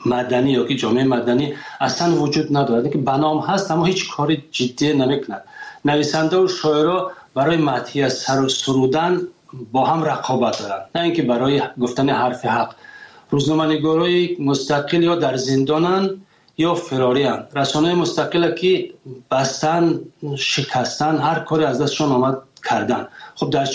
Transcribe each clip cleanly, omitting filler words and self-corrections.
مدنی یا که جامعه مدنی اصلا وجود ندارد، که بنام هست اما هیچ کاری جدی نمیکند. نویسنده و شاعرها برای مدحی سر و سرودن با هم رقابت دارند، نه اینکه برای گفتن حرف حق. روزنامه‌نگارای مستقل یا در زندانن یا فرارین. رسانه‌های مستقل که بستن، شکستن، هر کاری از دستشون آمد کردن. خب در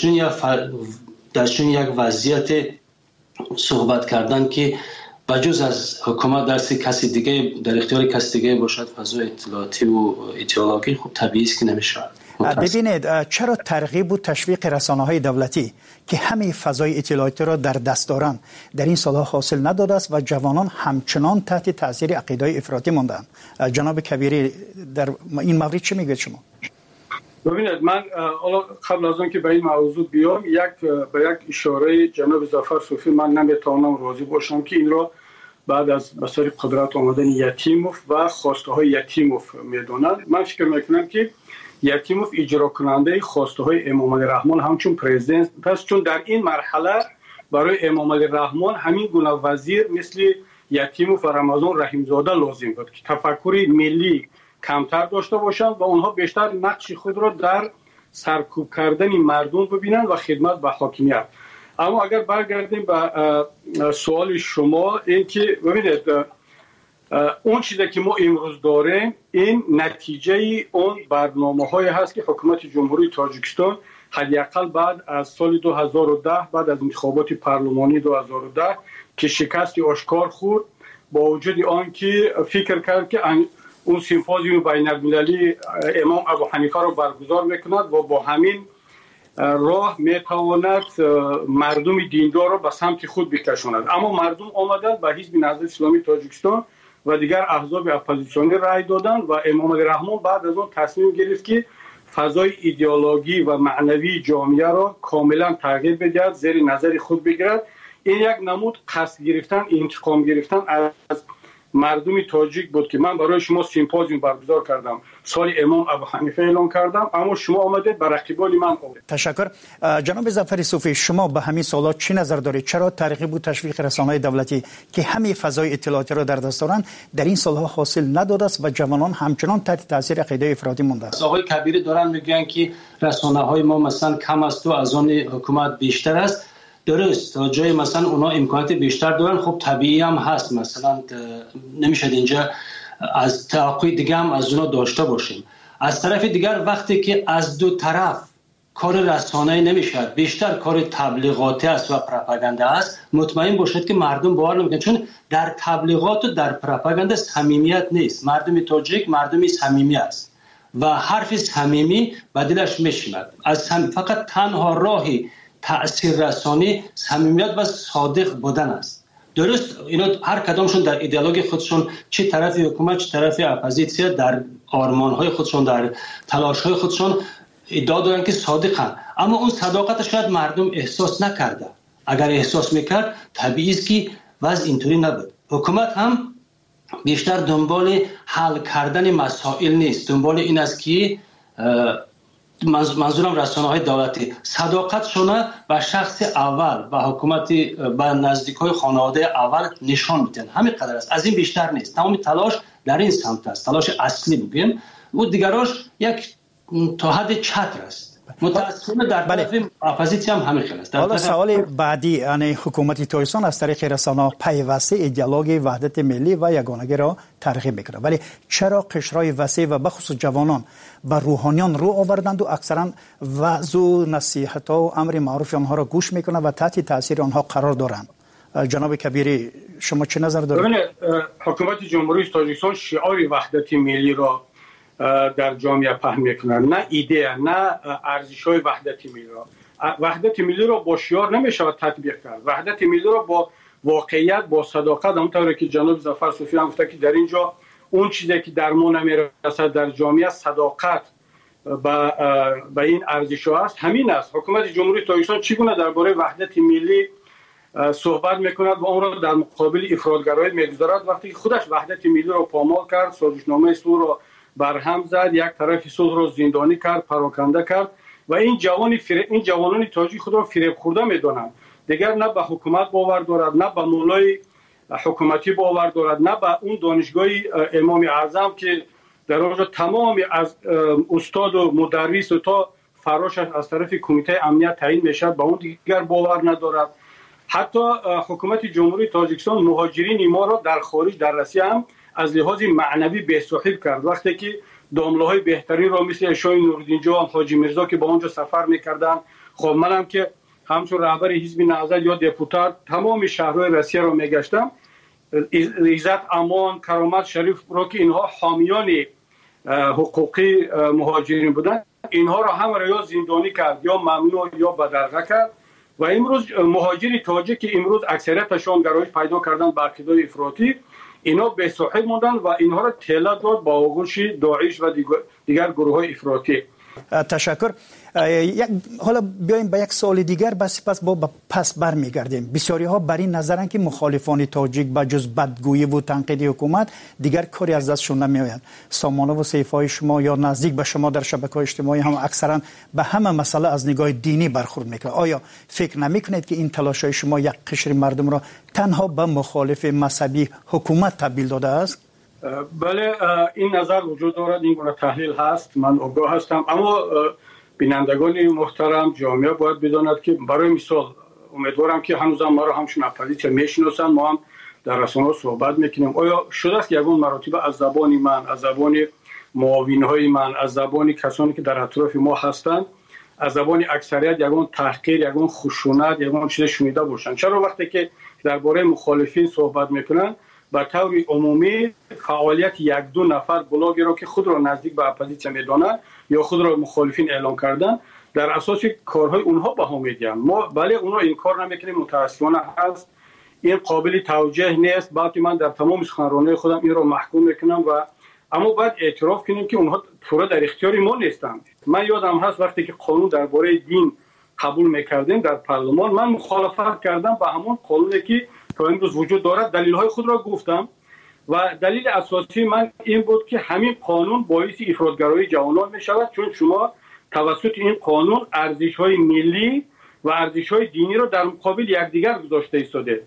چنین یک وضعیت صحبت کردن که بجز از حکومت کسی دیگه در اختیار کسی دیگه باشد فضای اطلاعاتی و ایدئولوژی، خب طبیعی است که نمیشه. ببینید چرا ترغیب و تشویق رسانه‌های دولتی که همه فضای اطلاعاتی را در دست دارند در این سالها حاصل نداده است و جوانان همچنان تحت تاثیر عقیده‌های افراطی ماندند؟ جناب کبیری در این مورد چه میگوید شما؟ ببینید من قبل از آن که به این موضوع بیام به یک اشاره جناب ظفر صوفی من نمیتوانم راضی باشم که این را بعد از به سر قدرت آمدن یتیموف و خواسته های یتیموف میدونند. من فکر میکنم که یتیموف اجرا کننده خواسته های امام علی رحمان همچون پرزیدنت است، چون در این مرحله برای امام علی رحمان همین گونه وزیر مثل یتیموف و رمضان رحیمزاده لازم بود که تفکر ملی کمتر داشته باشند و اونها بیشتر نقش خود را در سرکوب کردن مردم ببینند و خدمت به حاکمیت. اما اگر برگردیم به سوال شما، این که ببینید اون چیزی که ما امروز داریم این نتیجه اون برنامه‌های هست که حکومت جمهوری تاجیکستان حداقل بعد از سال 2010 بعد از انتخابات پارلمانی 2010 که شکست آشکار خورد، با وجود آن که فکر کرد که اون سیمپوزیوم بین‌المللی امام ابو حنیفه رو برگزار میکند و با همین راه میتواند مردم دیندار رو به سمت خود بکشاند. اما مردم آمدن به حزب نهضت اسلامی تاجیکستان و دیگر احزاب اپوزیسیونی رای دادن و امام علی رحمان بعد از اون تصمیم گرفت که فضای ایدئولوژی و معنوی جامعه را کاملا تغییر بدهد، زیر نظر خود بگیرد. این یک نمود قصد گرفتن، انتقام گرفتن از مردم تاجیک بود که من برای شما سیمپوزیوم برگزار کردم، سال امام ابو حنیفه اعلام کردم، اما شما آمدید به رقیبان من آمدید. تشکر. جناب ظفر صوفی، شما به همین سوالات چی نظر دارید؟ چرا ترغیب و تشویق رسانه‌های دولتی که همه فضای اطلاعاتی را در دست دارند در این سالها حاصل نداده است و جوانان همچنان تحت تاثیر عقیده افراطی مانده است؟ آقای کبیری دارن میگن که رسانه‌های ما مثلا کم است و از آن حکومت بیشتر است. درست، تا جای مثلا اونا امکانات بیشتر دارن، خب طبیعی هم هست، مثلا نمیشه اینجا از توقع دیگه هم از اونا داشته باشیم. از طرف دیگر وقتی که از دو طرف کار رسانه‌ای نمیشه، بیشتر کار تبلیغاتی است و پروپاگاندا است، مطمئن باشید که مردم باور نمیکنن، چون در تبلیغات و در پروپاگاندا صمیمیت نیست. مردم تاجیک مردمی صمیمی است و حرف صمیمی به دلش میشیند. فقط تنها راهی تأثیر رسانی صمیمیت و صادق بودن است. درست، اینا هر کدامشون در ایدئولوژی خودشون، چه طرف حکومت چه طرف اپوزیسیون، در آرمان‌های خودشون در تلاش‌های خودشون ادعا دارن که صادقن، اما اون صداقت شاید مردم احساس نکرده. اگر احساس میکرد طبیعی است که وضع اینطوری نبود. حکومت هم بیشتر دنبال حل کردن مسائل نیست، دنبال این است که منظورم رسانه‌های دولتی صداقتشون به شخص اول و حکومت به نزدیکای خانواده اول نشان میدن. همین قدر است، از این بیشتر نیست. تمام تلاش در این سمت است، تلاش اصلی بگیم، و دیگراش یک تا حد چتر است. متأسفانه در طرف اپوزیسیون هم همین خیلی است. حالا سوال بعدی، یعنی حکومت تاجیکستان از طریق رسانه‌ها پیوسته ایدئولوژی وحدت ملی و یگانگی را ترغیب میکنه، ولی چرا قشرهای وسیع و بخصوص جوانان به روحانیان رو آوردند و اکثرا وعظ و نصیحت و امر معروف آنها را گوش میکنند و تحت تاثیر آنها قرار دارند؟ جناب کبیری، شما چه نظر دارید؟ حکومت جمهوری تاجیکستان شعار وحدت ملی را در جامعه پهن میکنن، نه ایده، نه ارزش‌های وحدت ملی را. وحدت ملی را با شعار نمیشه تطبیق کرد. وحدت ملی را با واقعیت، با صداقت، همونطوری که جناب ظفر صوفی هم گفته که در اینجا اون چیزی که در ما نمیرسد در جامعه، صداقت به این ارزش‌ها است. همین است. حکومت جمهوری تاجیکستان چگونه درباره وحدت ملی صحبت میکند و اون را در مقابل افراطگرایی میگذارد، وقتی خودش وحدت ملی را پامال کرد، سازشنامه صلح را برهم زد، یک طرف صلح را زندانی کرد، پراکنده کرد و این جوانان تاجیک خود را فریب خورده میدانند. دیگر نه به حکومت باور دارد، نه به مولای حکومتی باور دارد، نه به اون دانشگاه امام اعظم که در آنجا تمام از استاد و مدرس و تا فراشش از طرف کمیته امنیت تعیین میشد، به اون دیگر باور ندارد. حتی حکومت جمهوری تاجیکستان مهاجرین ما را در خارج در روسیه هم از لحاظ معنوی به‌سحب کرد. وقتی که دامله‌های بهترین را مثل شاه نورالدین جان، حاجی میرزا که با اونجا سفر میکردن، خب منم که همچون رهبر حزب نهضت یا دپوتات تمام شهرهای روسیه را میگشتم، عزت امان کرامت شریف را که اینها حامیان حقوقی مهاجرین بودن، اینها را هم یا زندانی کرد یا ممنوع یا بدرقه کرد. و امروز مهاجری تاجیک که امروز اکثریتشان گرایش پیدا کردن به عقیده افراطی، اینا به صاحب موندن و اینها را تله داد با آغوش داعش و دیگر گروه های افراطی. تشکر. حالا بیایم به یک سوال دیگر، پس پس برمیگردیم. بسیاری ها بر این نظرن که مخالفان تاجیک به جز بدگویی و تنقید حکومت دیگر کاری از دستشون نمیآید. سامانه و صحیفه‌های شما یا نزدیک به شما در شبکه‌های اجتماعی هم اکثرا به همه مسئله از نگاه دینی برخورد میکنه. آیا فکر نمیکنید که این تلاش‌های شما یک قشر مردم را تنها به مخالف مذهبی حکومت تبدیل داده است؟ بله، این نظر وجود دارد، این گونه تحلیل هست، من آگاه هستم. اما بینندگان محترم، جامعه باید بداند که برای مثال امیدوارم که هنوز ما را همچون اپوزیسیون میشناسن، ما هم در رسانه‌ها صحبت میکنیم. آیا شده است یگان مراتب از زبان من، از زبان معاونهای من، از زبان کسانی که در اطراف ما هستند، از زبان اکثریت یگان تحقیر، یگان خشونت، یگان چیز شنیده باشند؟ چرا وقتی که درباره مخالفین صحبت میکنن به طور عمومی فعالیت یک دو نفر بلاگی را که خود را نزدیک به اپوزیسیون میدانند یا خود را مخالفین اعلام کردن، در اساس کارهای اونها بها میدیم؟ ما بله اونها این کار نمیکنیم، متاسفانه هست، این قابل توجیه نیست، بلکه من در تمام سخنرانی خودم این را محکوم میکنم. و اما باید اعتراف کنیم که اونها پورا در اختیار ما نیستند. من یادم هست وقتی که قانون درباره دین قبول میکردیم در پارلمان، من مخالفت کردم با همون قانونی که تا امروز وجود دارد، دلیل‌های خود را گفتم و دلیل اساسی من این بود که همین قانون باعث افراطگرایی جوانان می‌شود، چون شما توسط این قانون ارزش‌های ملی و ارزش‌های دینی را در مقابل یکدیگر گذاشته ایستاده.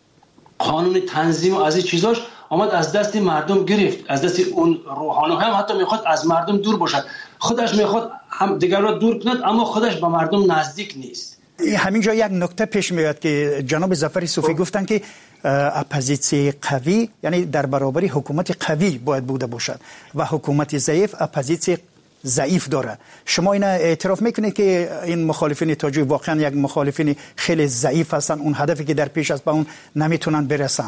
قانون تنظیم و از این چیزاش آمد از دست مردم گرفت، از دست اون روحانی هم حتی میخواد از مردم دور باشد، خودش میخواد هم دیگر را دور کند اما خودش به مردم نزدیک نیست. همینجا یک نکته پیش میاد که جناب ظفر صوفی گفتن که اپوزیسیون قوی یعنی در برابر حکومت قوی باید بوده باشد و حکومت ضعیف اپوزیسیون ضعیف داره. شما اینا اعتراف میکنید که این مخالفین تاجیک واقعا یک مخالفین خیلی ضعیف هستن، اون هدفی که در پیش است به اون نمیتونن برسن؟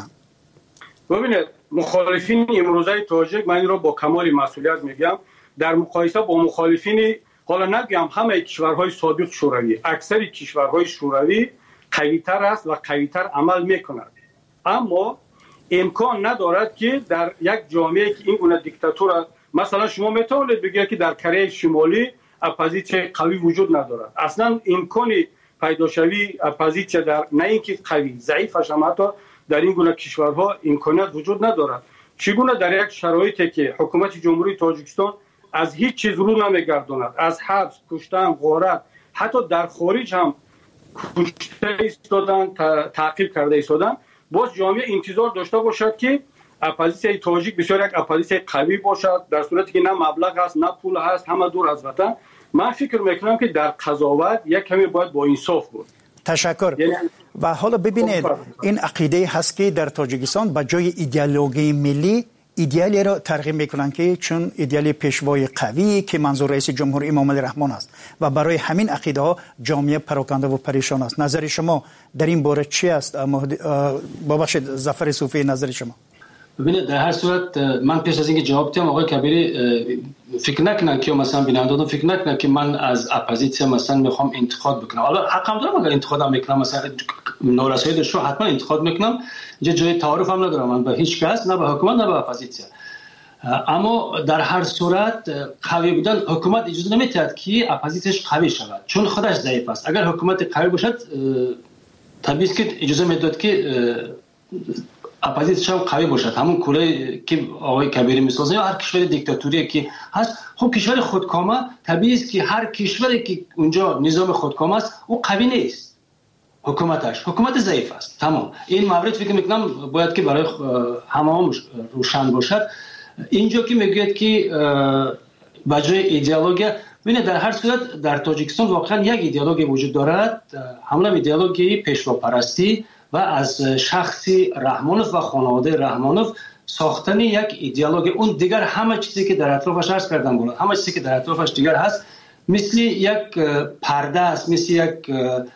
ببینید مخالفین امروزه تاجیک، من این رو با کمال مسئولیت میگم، در مقایسه با مخالفین حالا نگم همه کشورهای سابق شوروی، اکثر کشورهای شوروی قوی‌تر است و قوی‌تر عمل میکند. اما امکان ندارد که در یک جامعه که این گونه دیکتاتور، مثلا شما میتونید بگید که در کره شمالی اپوزیسیون قوی وجود ندارد، اصلا امکانی پیدا شوی اپوزیسیون در نه اینکه قوی، ضعیفش هم حتی در این گونه کشورها امکانات وجود ندارد. چگونه در یک شرایطی که حکومت جمهوری تاجیکستان از هیچ چیز رو نمیگرداند، از حبس، کشتن، غارت، حتی در خارج هم کشته ایستادن، تعقیب کرده ایستادن، باز جامعه انتظار داشته باشد که اپوزیسیون تاجیک بسیار یک اپوزیسیون قوی باشد، در صورتی که نه مبلغ است نه پول هست، همه دور از وطن. من فکر میکنم که در قضاوت یک کمی باید با انصاف بود. تشکر. و حالا ببینید این عقیده هست که در تاجیکستان با جای ایدئولوژی ملی ایدئالی را ترغیب میکنن که چون ایدئال پیشوای قوی که منظور رئیس جمهور امام علی رحمان است و برای همین عقیده ها جامعه پراکنده و پریشان است. نظر شما در این باره چی است؟ بابخشید ظفر صوفی، نظر شما؟ ببینید در هر صورت من پیش از اینکه جواب بدم آقای کبیری فکر نکنن که مثلا بینندگان فکر نکنن که من از اپوزیسیون مثلا میخوام انتقاد بکنم. حالا حقم دارم اگر انتقادم میکنم، مثلا نارسایی داشته حتما انتقاد میکنم، اینجا جای تعارف هم ندارم من به هیچ کس، نه به حکومت نه به اپوزیسیون. اما در هر صورت قوی بودن حکومت اجازه نمیدهد که اپوزیسیونش قوی شود، چون خودش ضعیف است. اگر حکومت قوی باشد طبیعی است که اجازه میداد که اپوزیسیون قوی باشد. همون کوره که آقای کبیری میسازه یا هر کشور دیکتاتوری که هست، خب کشور خودکامه طبیعی است که هر کشوری که اونجا نظام خودکامه است او قوی نیست، حکومت ضعیف است. تمام این مورد فکر میکنم باید که برای همه روشن باشد. اینجا که میگوید که بجای ایدئولوژی، ببینید در هر صورت در تاجیکستان واقعا یک ایدئولوژی وجود دارد، همون ایدئولوژی پیشواپرستی و از شخص رحمانوف و خانواده رحمانوف ساختن یک ایدئولوژی. اون دیگر همه چیزی که در اطرافش عرض کردم بود، همه چیزی که در اطرافش دیگر هست مثل یک پرده است، مثل یک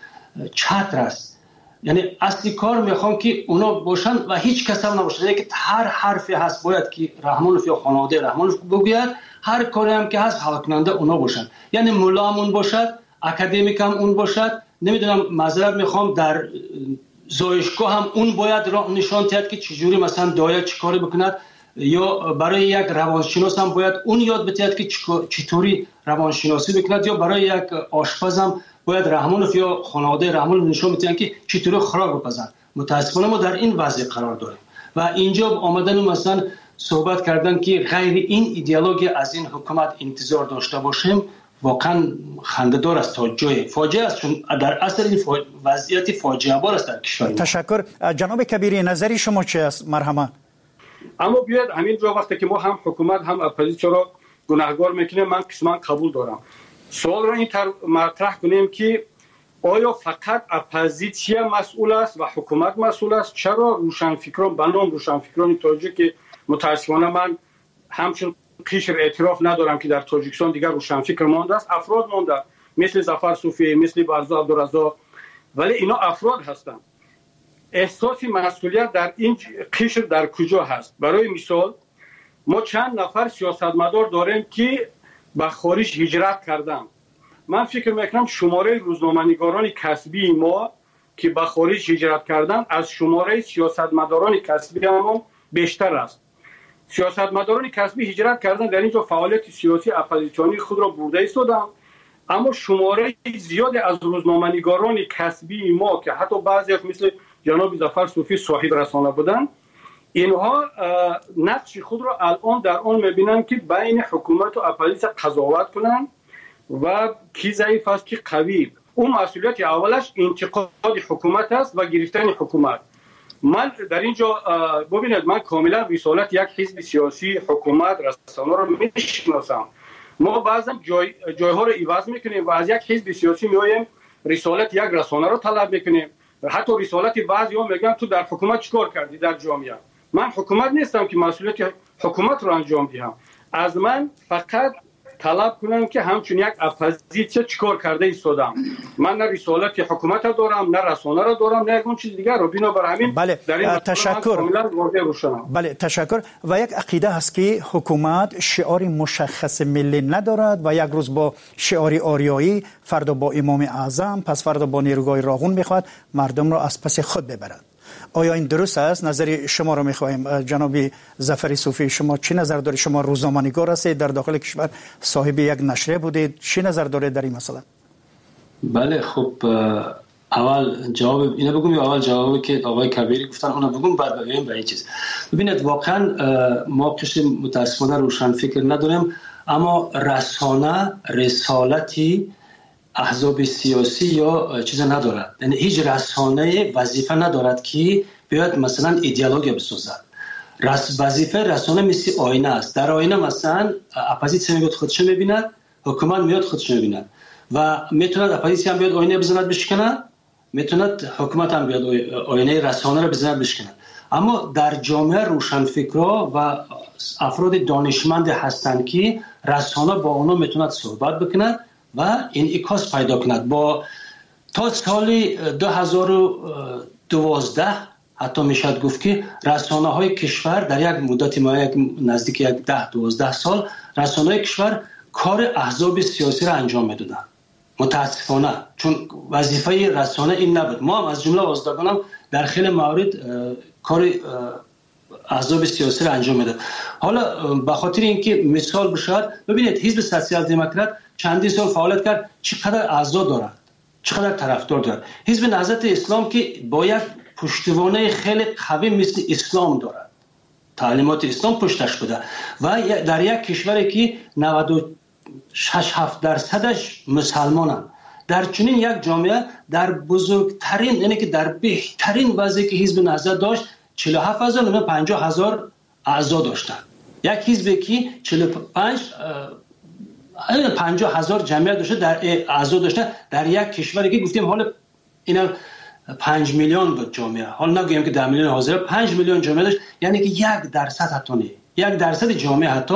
چتر است. یعنی اصلی کار میخوام که اونا باشن و هیچ کس هم نباشه، یعنی که هر حرفی هست باید که رحمانوف یا خانواده رحمانوف بگوید، هر کاری هم که هست حل کننده اونا باشن. یعنی مولا هم اون باشد، اکادمیک هم اون باشد، نمیدونم معذرت میخوام در زایشگاه هم اون باید راه نشان دهد که چجوری مثلا دایا چیکاری بکند، یا برای یک روانشناس هم باید اون یاد بدهد که چطوری روانشناسی بکند، یا برای یک آشپز هم باید رحمانوف یا خانواده رحمانوف نشان بدهند که چطوری خوراک بپزند. متاسفانه ما در این وضع قرار داریم و اینجا آمدن مثلا صحبت کردن که غیر این ایدئولوژی از این حکومت انتظار داشته باشیم واقعا خنده‌دار است، تا جای فاجعه است، چون در اصل این وضعیت فاجعه بار است در کشور. تشکر. جناب کبیری نظری شما چه است؟ مرحبا. اما بیاید همینجا وقتی که ما هم حکومت هم اپوزیسیون را گناهگار میکنیم، من قسما قبول دارم. سوال را این مطرح کنیم که آیا فقط اپوزیسیون مسئول است و حکومت مسئول است؟ چرا روشنفکران به نام روشنفکران تاجیک که متاسفانه من همچون قشر اعتراف ندارم که در تاجیکستان دیگر روشنفکر مانده است، افراد مانده مثل ظفر صوفی، مثل برزا عبدالرزاق، ولی اینا افراد هستند. احساس مسئولیت در این قشر در کجا هست؟ برای مثال ما چند نفر سیاستمدار داریم که به خارج هجرت کردن. من فکر میکنم شماره روزنامه‌نگاران کسبی ما که به خارج هجرت کردن از شماره سیاستمداران کسبی ما بیشتر است. سیاستمداران کسبی هجرت کردن، در اینجا فعالیت سیاسی اپوزیسیونی خود را برده ایستادند، اما شماره زیادی از روزنامه‌نگاران کسبی ما که حتی بعضی مثل جناب ظفر صوفی صاحب رسانه بودند، اینها نقش خود را الان در آن می‌بینند که بین حکومت و اپوزیسیون قضاوت کنند و کی ضعیف است کی قوی. اون مسئولیت اولش انتقاد حکومت است و گرفتن حکومت. من در اینجا ببینید، من کاملا رسالت یک حزب سیاسی، حکومت، رسانه را میشناسم. ما بعضا جایها را عوض میکنیم و از یک حزب سیاسی میایم رسالت یک رسانه را طلب میکنیم. حتی رسالت بعضی‌ها میگن تو در حکومت چیکار کردی در جامعه. من حکومت نیستم که مسئولیت حکومت را انجام دهم. از من فقط طلب کنن که همچون یک اپوزیسیون چیکار کرده ایستادم. من نه رسالت حکومت را دارم، نه رسانه را دارم، نه اون چیز دیگر رو. بنابر همین بله. در این تشکر. بله تشکر. و یک عقیده هست که حکومت شعار مشخص ملی ندارد و یک روز با شعار آریایی، فردا با امام اعظم، پس فردا با نیروگاه راغون میخواد مردم را از پس خود ببرد. آیا این درست است؟ نظر شما رو میخواهیم. جناب ظفر صوفی، شما چی نظر دارید؟ شما روزنامه‌نگار هستید، در داخل کشور صاحب یک نشریه بودید، چی نظر دارید در این مسئله؟ بله خب، اول جواب اینو بگم یا اول جوابی که آقای کبیری گفتن اونو بگم بعد بگیم به این چیز. ببینید واقعا ما قشر متاسفانه روشنفکر نداریم، اما رسانه رسالتی احزاب سیاسی یا چیز ندارد. یعنی هیچ رسانه وظیفه ندارد که بیاد مثلا ایدئولوژی بسازد. وظیفه رسانه مثل آینه است. در آینه مثلا اپوزیسیون میاد خودش میبیند، حکومت میاد خودش میبیند و میتوند اپوزیسیون بیاد آینه بزند بشکنه، میتوند حکومت هم بیاد آینه رسانه رو بزند بشکنه. اما در جامعه روشنفکرها و افراد دانشمند هستند که رسانه با اونا میتوند صحبت بکند و انعکاس پیدا کند. با تا سال 2012 حتی میشد گفت که رسانه های کشور در یک مدت نزدیک 10-12 سال رسانه های کشور کار احزاب سیاسی را انجام میدادند. متاسفانه چون وظیفه رسانه این نبود. ما هم از جمله آزادگان در خیلی موارد کار احزاب سیاسی را انجام میداد. حالا به خاطر اینکه مثال بشود، ببینید حزب سوسیال دموکرات چندین سال فعالیت کرد، چقدر اعضا دارد، چقدر طرفدار دارد. حزب نهضت اسلام که با یک پشتوانه خیلی قوی مثل اسلام دارد، تعلیمات اسلام پشتش بوده و در یک کشوری که 96-7% مسلمانند، در چنین یک جامعه در بزرگترین، یعنی که در بهترین وضعی که حزب نهضت داشت 47,000 و 50,000 اعضا داشتن. یک حزبی که 50,000 جمعیت داشته، در اعضا داشته، در یک کشوری که گفتیم حالا اینا 5 میلیون بود جامعه، حالا نگویم که 10 میلیون حاضر، 5 میلیون جامعه داشت، یعنی که 1% حتی نه، 1% جامعه حتی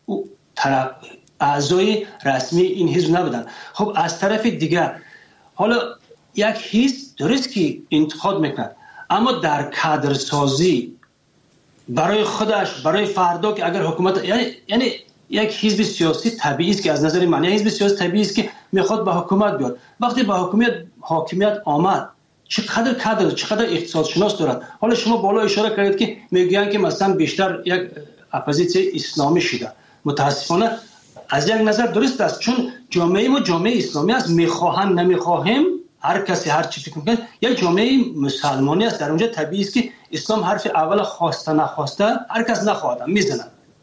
اعضای رسمی این حزب نبودن. خب از طرف دیگر حالا یک حزب درست که انتخاب میکند، اما در کادرسازی برای خودش، برای فردا که اگر حکومت، یعنی یک حزب سیاسی طبیعی است که از نظر من یک حزب سیاسی طبیعی است که میخواد به حکومت بیاد. وقتی به حاکمیت آمد، چقدر کادر، چقدر اقتصادشناس دارد. حالا شما بالا اشاره کردید که میگن که مثلا بیشتر یک اپوزیسیون اسلامی شده. متاسفانه از یک نظر درست است، چون جامعه ما جامعه اسلامی است، میخواهم نمیخواهم هر کسی هر چی فکر میکنه یک جامعه مسلمانی است. در اونجا طبیعی است که اسلام حرف اول خواسته نخواسته هر کس نخواهد میزنه.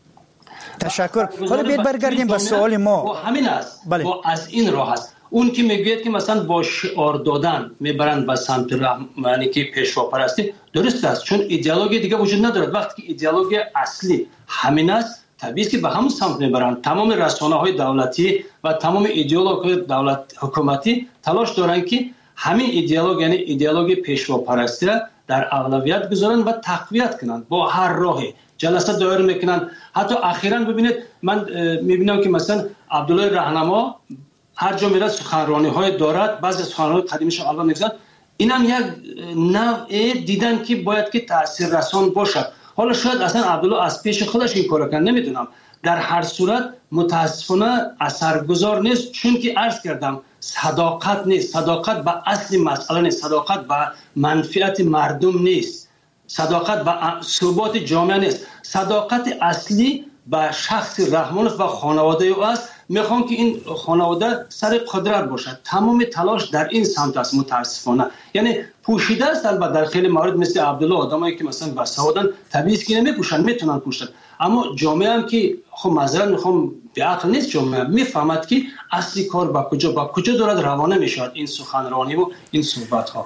تشکر. حالا بیاید برگردیم به سوال ما. همین است. با از این راه است. اون که میگوید که مثلا با شعار دادن میبرند به سمت یعنی که پیشوا پرستی، درست است، چون ایدئولوژی دیگه وجود ندارد. وقتی که ایدئولوژی اصلی همین است، طبیعی است که به همون سمت میبرند. تمام رسانه‌های دولتی و تمام ایدئولوژی دولت حکومتی تلاش دارند که همین ایدئولوژی، یعنی ایدئولوژی پیشوا پرستی را در اولویت بذارند و تقویت کنند. با هر راهی جلسه دایر میکنند. حتی اخیراً ببینید من میبینم که مثلا عبدالله راهنما هر جا میره سخنرانی‌های دارد، بعضی سخنرانی‌های قدیمیش اول میگذارن. اینم یک نوع دیدن که باید که تاثیررسان باشد. حالا شاید اصلا عبدالله از پیش خودش این کارو کنه، نمیدونم. در هر صورت متاسفانه اثرگذار نیست، چون که عرض کردم صداقت نیست. صداقت به اصل مسئله نیست، صداقت به منفعت مردم نیست، صداقت به ثبات جامعه نیست. صداقت اصلی به شخص رحمانov و خانواده او است. میخوام که این خانواده سر قدرت باشد. تمام تلاش در این سمت است. متاسفانه یعنی پوشیده است. البته در خیلی موارد مثل عبدالله آدمایی که مثلا بسوادن طبیعی است که نمیپوشن، میتونن پوشن، اما جامعه هم که خب معذرت میخوام به عقل نیست، جامعه میفهمد که اصلی کار با کجا دارد روانه میشود این سخنرانی و این صحبت ها.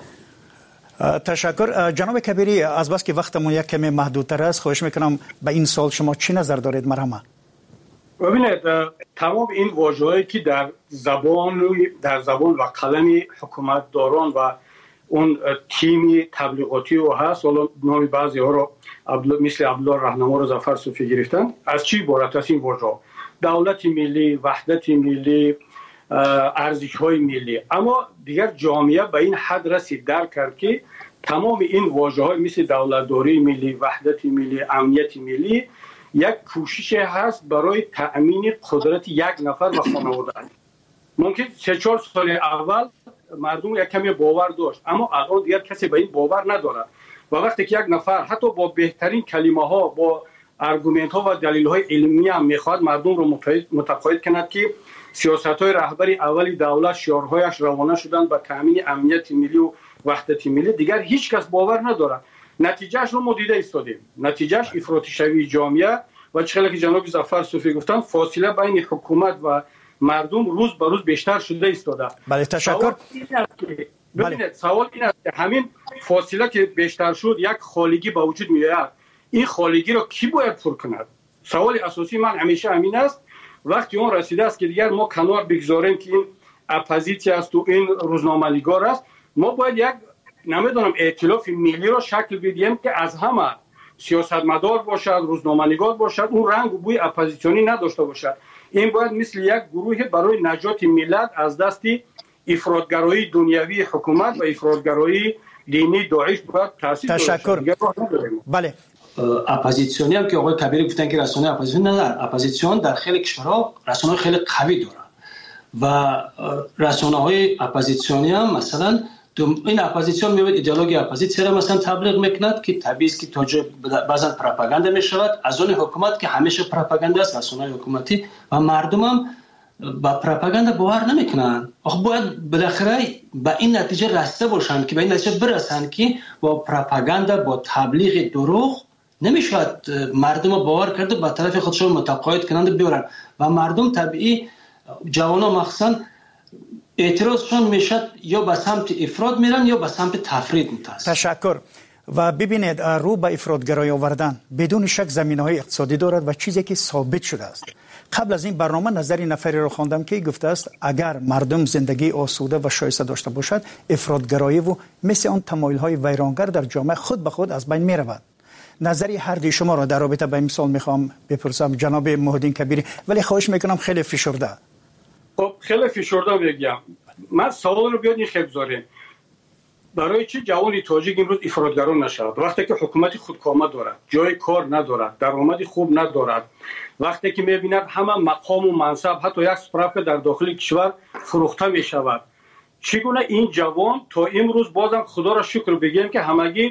تشکر. جناب کبیری، از بس که وقتمون یک کمی محدودتر است، خواهش میکنم به این سال شما چی نظر دارید؟ مرحمت. ببینید، تمام این واژه‌هایی که در زبان و قلم حکومتداران و اون تیم تبلیغاتی و هست، حالا نام بعضی ها رو مثل عبدالله راهنما رو ظفر صوفی گرفتن، از چی عبارت است این واژه‌ها؟ دولت ملی، وحدت ملی، ارزش‌های ملی. اما دیگر جامعه به این حد رسید درک کرد که تمام این واژه‌های مثل دولتداری ملی، وحدت ملی، امنیت ملی یک کوشش هست برای تأمین قدرت یک نفر و خانواده. ممکن 3-4 سال اول مردم یک کمی باور داشت، اما الان دیگر کسی به این باور نداره. و وقتی که یک نفر حتی با بهترین کلمه ها، با ارگومنت ها و دلیل های علمی هم میخواد مردم رو متقاعد کند که سیاست های رهبری اولی دولت شعارهایش روانه شدن به تأمین امنیت ملی و وحدت ملی، دیگر هیچ کس باور نداره. نتیجهش رو ما دیده ایستادیم. نتیجهش افراطی شوی جامعه و چقدر که جناب ظفر صوفی گفتن فاصله بین حکومت و مردم روز به روز بیشتر شده ایستاده. بله تشکر. ببینید سوال این است که همین فاصله که بیشتر شد یک خالگی به وجود میاد. این خالگی رو کی باید پر کند؟ سوال اساسی من همیشه همین است. وقتی اون رسیده است که دیگر ما کنار بگذاریم که این اپوزیسیون است و این روزنامه‌نگار است، ما باید یک نمیدونم ائتلاف ملی رو شکل بدیم که از همه سیاستمدار باشد، روزنامه‌نگار باشد، اون رنگ و بوی اپوزیسیونی نداشته باشد. این باید مثل یک گروه برای نجات ملت از دست افراطگرایی دنیوی حکومت و افراطگرایی دینی داعش باید تأسیس تشکر. بله. اپوزیسیونی هم که آقای کبیری گفتن که رسانه اپوزیسیون نداره. اپوزیسیون در خیلی کشورها رسانه خیلی قوی داره و رسانه‌های اپوزیسیونی هم مثلا این اپوزیسیون میاد ایدئولوژی اپوزیسیون را مثلا تبلیغ میکند که طبیعی است که توجه بعضا پروپاگاندا میشود از اون حکومت که همیشه پروپاگاندا است، رسانه‌های حکومتی، و مردم هم با پروپاگاندا باور نمیکنن. آخه باید بالاخره به این نتیجه رسیده باشند که به این نتیجه برسند که با پروپاگاندا، با تبلیغ دروغ نمیشود مردم باور کرده به طرف خودشون متقاعد کنند بیارن. و مردم طبیعی جوانان مخصوصا اعتراضشون میشد یا به سمت افراط میرن یا به سمت تفرید متاسف. تشکر. و ببینید رو به افراطگرایی آوردن بدون شک زمینه‌های اقتصادی دارد و چیزی که ثابت شده است. قبل از این برنامه نظری نفری را خواندم که گفته است اگر مردم زندگی آسوده و شایسته داشته باشد افراطگرایی و مثل آن تمایل‌های ویرانگر در جامعه خود به خود از بین می‌رود. نظری هر دوی شما را در رابطه با این مثال می‌خوام بپرسم جناب محی‌الدین کبیری، ولی خواهش می‌کنم خیلی فشرده. خب خیلی فشرده بگم. من سوال رو بیاد این خیلی بذاریم. برای چه جوانی تاجیک امروز افراطگران نشود وقتی که حکومت خودکامه دارد، جای کار ندارد، درآمد خوب ندارد، وقتی که می‌بیند همه مقام و منصب حتی یک سپراف در داخل کشور فروخته می‌شود، چگونه این جوان تا امروز بازم خدا را شکر بگیم که همگی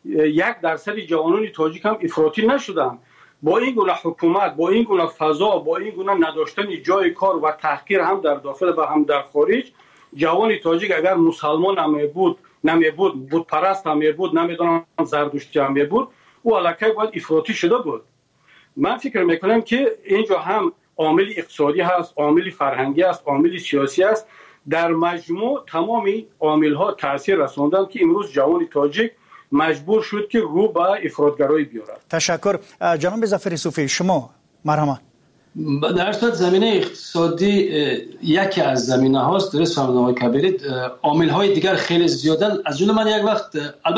1% جوانان تاجیک هم افراطی نشدند. با این گونه حکومت، با این گونه فضا، با این گونه نداشتن جای کار و تحقیر هم در داخل و هم در خارج، جوان تاجیک اگر مسلمان هم بود پرست هم بود، نمیدونم زردشتی هم بود، او علاقه باید افراطی شده بود. من فکر میکنم که اینجا هم عامل اقتصادی هست، عامل فرهنگی است، عامل سیاسی است. در مجموع تمام عامل ها تاثیر رساندند که امروز جوان تاجیک مجبور شد که رو به افراطگرایی بیارد. تشکر. جناب ظفر صوفی شما مرحمت. در صورت زمینه اقتصادی یکی از زمینه هاست، درست فرمودید آقای کبیری. عامل های دیگر خیلی زیادن. از جمله من یک وقت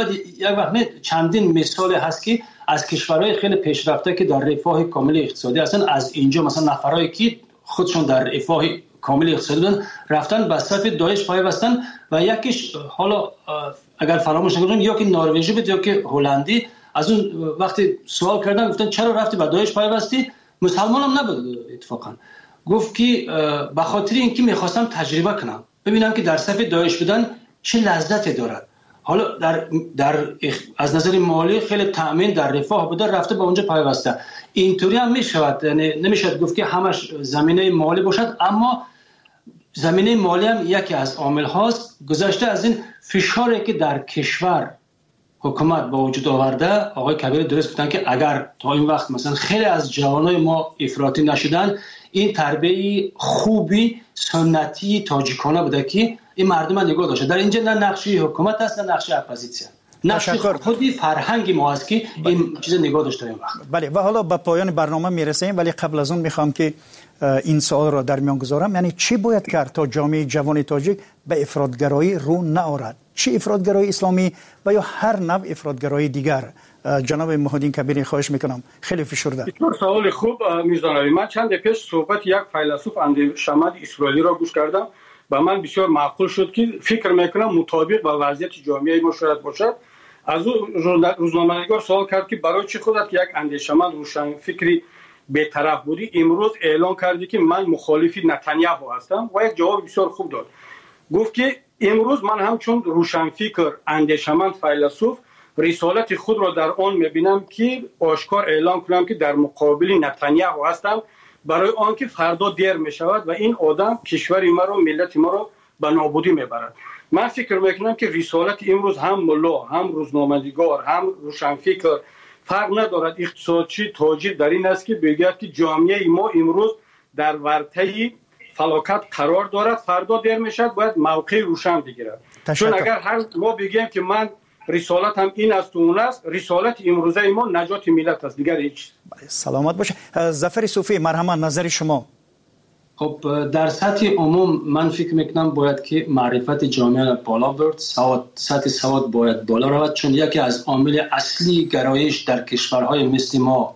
چندین مثال هست که از کشورهای خیلی پیشرفته که در رفاه کامل اقتصادی هستن، از اینجا مثلا نفرایی که خودشون در رفاه کامل اقتصادی بودن رفتن به صف داعش پیوستن و یکیش حالا اگر فراموش نکنم یا که نروژی بود یا که هلندی، از اون وقتی سوال کردن گفتن چرا رفتی به داعش پیوستی؟ مسلمان هم نبود اتفاقا. گفت که به خاطر اینکه میخواستم تجربه کنم ببینم که در صف داعش بودن چه لذتی دارد. حالا از نظر مالی خیلی تأمین در رفاه بوده، رفته به اونجا پیوسته. اینطوری هم میشود، یعنی نمیشد گفت که همش زمینه مالی باشد، اما زمینه مالی هم یکی از عامل هاست. گذشته از این فشاری که در کشور حکومت با وجود آورده، آقای کبیر درست گفتن که اگر تا این وقت مثلا خیلی از جوانای ما افراطی نشدن، این تربیت خوبی سنتی تاجیکانه بوده که این مردم نگاه داشته. در اینجا نه نقشی حکومت است نه نقشی اپوزیسیون، نقشی خودی فرهنگ ما است که این چیز نگاه داشته این وقت. بله و حالا به پایان برنامه میرسیم، ولی قبل از اون میخوام که این سوال را در میان گذارم، یعنی چی باید کرد تا جامعه جوان تاجیک به افراطگرایی رو نآورد؟ چه افراطگرایی اسلامی و یا هر نوع افراطگرایی دیگر؟ جناب محی‌الدین کبیری خواهش میکنم، خیلی فشرده. سوال خوب میزنید. من چند پیش صحبت یک فیلسوف اندیشمند اسرائیلی را گوش کردم و من بسیار معقول شد که فکر میکنم مطابق با وضعیت جامعه ما شاید باشد. از او روزنامه‌نگار سوال کرد که برای چه خودت که یک اندیشمند روشن فکری بی‌طرف بودی امروز اعلان کردی که من مخالف نتانیاهو هستم؟ و یک جواب بسیار خوب داد. گفت که امروز من همچون روشنفکر اندیشمند فیلسوف رسالت خود را در آن میبینم که آشکار اعلان کنم که در مقابل نتانیاهو هستم، برای آنکه فردا دیر میشود و این آدم کشور ما رو، ملت ما رو به نابودی میبرد. من فکر میکنم که رسالت امروز هم ملا، هم روزنامه‌نگار، هم روشنفکر فرق ندارد، اقتصادچی تاجر در این است که بگوید که جامعه ما امروز در ورطه فلاکت قرار دارد، فردا دیر میشد باید موقع روشن بگیرد. چون اگر هر ما بگیم که من رسالت هم این است و اون است، رسالت امروزه ما نجات ملت است، دیگر هیچ. سلامت باشه. ظفر صوفی مرحمت، نظر شما. خب در سطح عموم من فکر میکنم باید که معرفت جامعه بالا برد، سطح سواد باید بالا رود، چون یکی از عامل اصلی گرایش در کشورهای مثل ما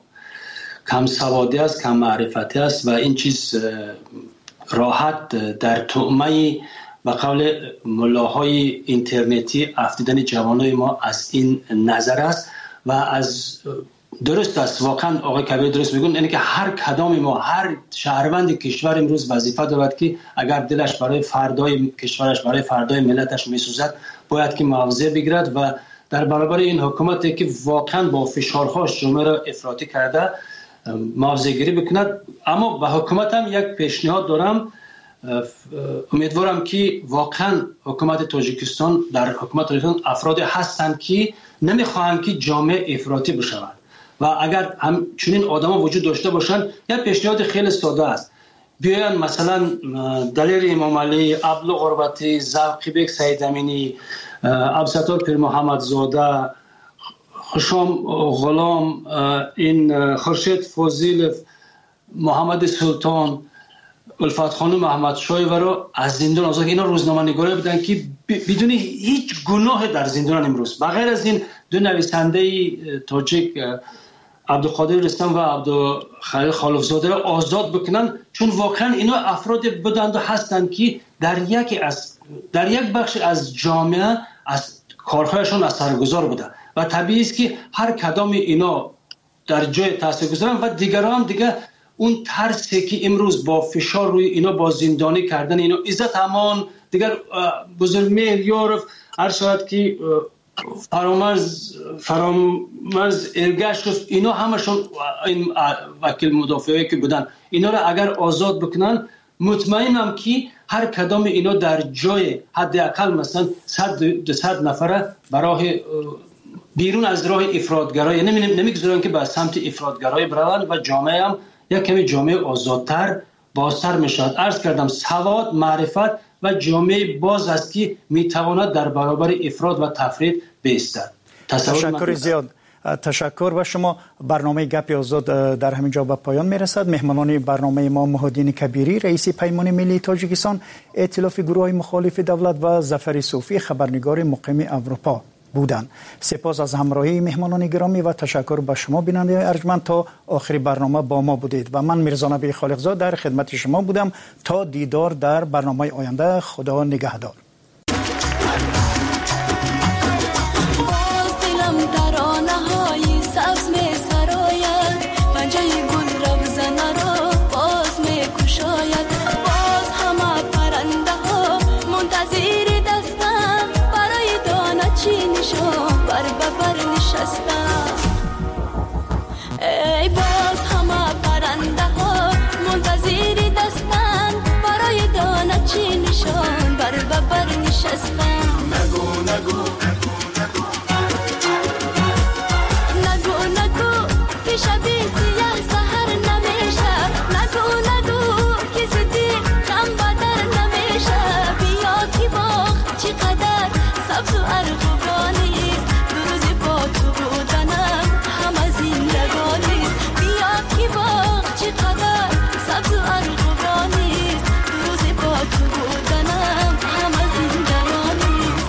کم سوادی است، کم معرفتی است و این چیز راحت در طعمه و قول ملاهای اینترنتی افتیدن جوانای ما از این نظر است و از درست است. واقعا آقای کبیر درست میگن، یعنی که هر کدام ما، هر شهروند کشور امروز وظیفه دارد که اگر دلش برای فردای کشورش، برای فردای ملتش میسوزد باید که مواضع بگیرد و در برابر این حکومتی که واقعا با فشارهاش جامعه را افراطی کرده مواضع گیری بکند. اما به حکومت هم یک پیشنهاد دارم، امیدوارم که واقعا حکومت تاجیکستان، در حکومت تاجیکستان افراد هستند که نمیخواهند که جامعه افراطی بشود و اگر همچنین آدما وجود داشته باشند، یک پیشنهاد خیلی ساده است. بیاین مثلا دلیر امام علی، عبد غربتی، زوقی بیگ سید امینی، عبدالستار پیر محمد زاده، خشام غلام، این خورشید فضیل، محمد سلطان، الفت خانم محمد شای و رو از زندان آزاد. اینا روزنامه‌نگارا بودن که بدون هیچ گناه در زندان امروز. بغیر از این دو نویسنده تاجیک عبدالقادر رستم و عبدالخلیل خالقزاده را آزاد بکنن، چون واقعا اینا افراد بودند و هستند که در یک بخش از جامعه از کارهایشان اثرگذار بوده و طبیعی است که هر کدام اینا در جای تاثیرگذارن و دیگران هم دیگه اون ترسی که امروز با فشار روی اینا، با زندانی کردن اینا، عزت امان دیگر بزرگ میلیار هر شاید که فرامرز ارگشت شد، اینا همشون این وکیل مدافعی که بودن، اینا را اگر آزاد بکنن مطمئنم که هر کدام اینا در جای حداقل مثلا 100 نفره برای بیرون از راه افراطگرایی، نمیگذارن که به سمت افراطگرایی بروند و جامعه هم یک کمی جامعه آزادتر بازتر میشود. عرض کردم سواد، معرفت و جامعه باز است که میتواند در برابر افراط و تفرید بایستد. تشکر زیاد. تشکر و شما. برنامه گپ آزاد در همین جا به پایان میرسد. مهمانان برنامه ما محمدین کبیری، رئیس پیمان ملی تاجیکستان، ائتلاف گروه‌های مخالف دولت و ظفر صوفی، خبرنگار مقیم اروپا بودند. سپاس از همراهی مهمانان گرامی و تشکر به شما بیننده ارجمند. تا آخر برنامه با ما بودید و من میرزا نبی خالقزاد در خدمت شما بودم. تا دیدار در برنامه آینده، خدا نگهدار. ای باز همه پرنده ها منتظر دستن، برای دانه چی نشان بر ببر نشستن. نگو نگو نگو نگو که شبی سیاه سهر نمیشه. نگو نگو که زدی غم بدر نمیشه. بیا که باغ چقدر سبز و ارغوانیست، دو روزی با تو بودنم همه زندگانیست. بیا که باغ چقدر سبز و ارغوانیست، دو روزی با تو بودنم همه زندگانیست.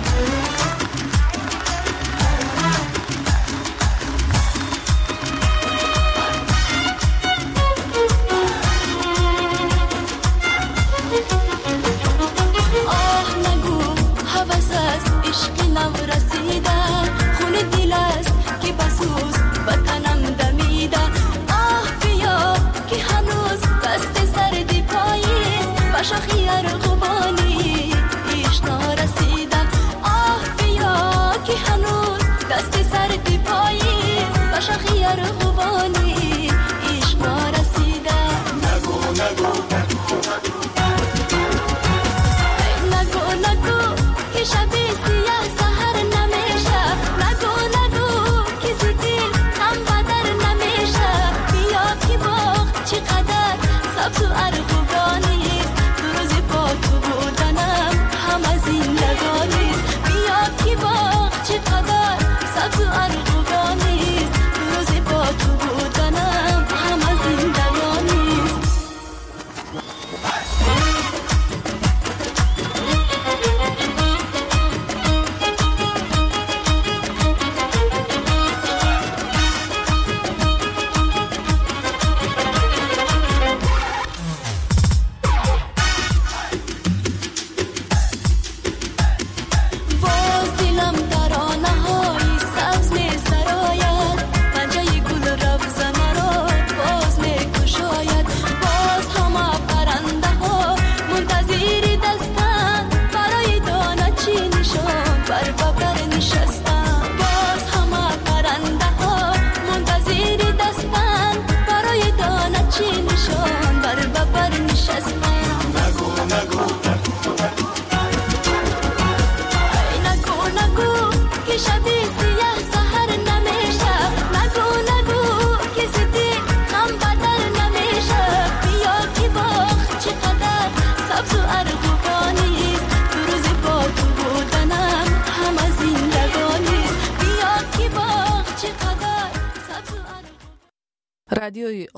رادیوی